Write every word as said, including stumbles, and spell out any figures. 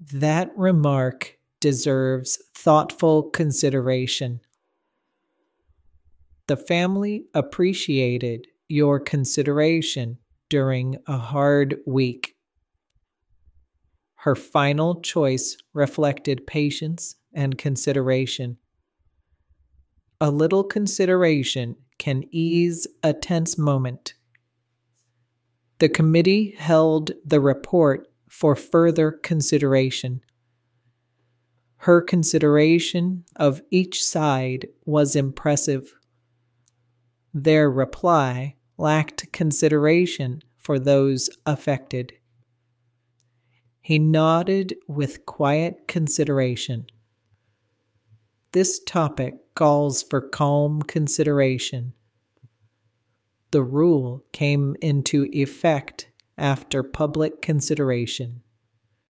That remark deserves thoughtful consideration. The family appreciated your consideration during a hard week. Her final choice reflected patience and consideration. A little consideration can ease a tense moment. The committee held the report for further consideration. Her consideration of each side was impressive. Their reply lacked consideration for those affected. He nodded with quiet consideration. This topic calls for calm consideration. The rule came into effect after public consideration.